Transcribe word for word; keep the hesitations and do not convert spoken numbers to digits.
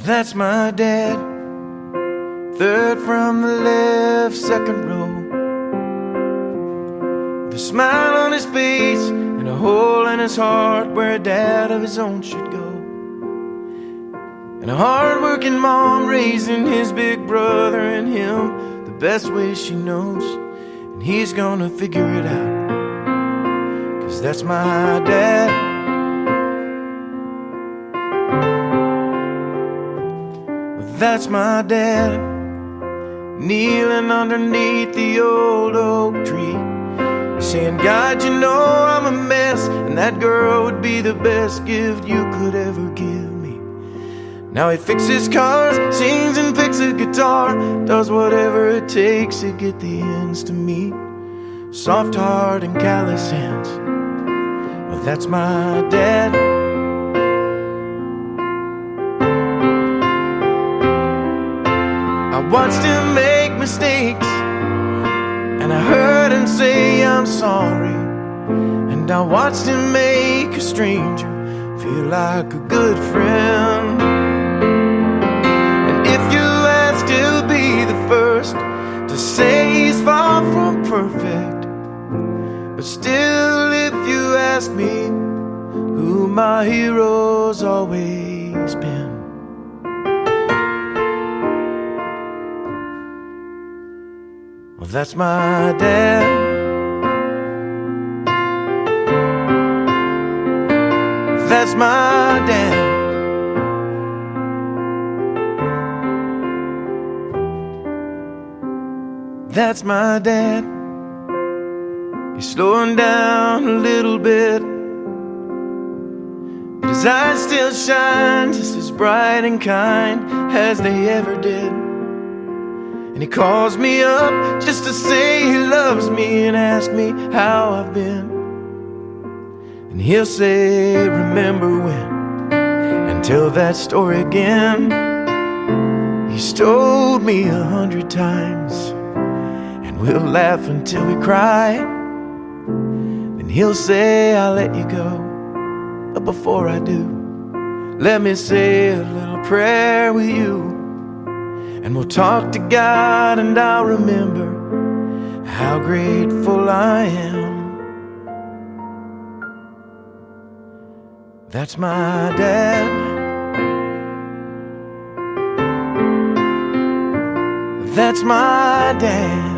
That's my dad, third from the left, second row, with a smile on his face and a hole in his heart where a dad of his own should go. And a hard-working mom raising his big brother and him the best way she knows. And he's gonna figure it out, 'cause that's my dad. That's my dad, kneeling underneath the old oak tree, saying, God, you know I'm a mess, and that girl would be the best gift you could ever give me. Now he fixes cars, sings and picks a guitar, does whatever it takes to get the ends to meet. Soft heart and callous hands, well, that's my dad. I watched him make mistakes, and I heard him say I'm sorry. And I watched him make a stranger feel like a good friend. And if you ask, he'll be the first to say he's far from perfect. But still, if you ask me who my hero's always been, well, that's my dad. That's my dad. That's my dad. He's slowing down a little bit, but his eyes still shine just as bright and kind as they ever did. And he calls me up just to say he loves me and ask me how I've been. And he'll say, remember when? And tell that story again. He's told me a hundred times, and we'll laugh until we cry. Then he'll say, I'll let you go, but before I do, let me say a little prayer with you. And we'll talk to God, and I'll remember how grateful I am. That's my dad. That's my dad.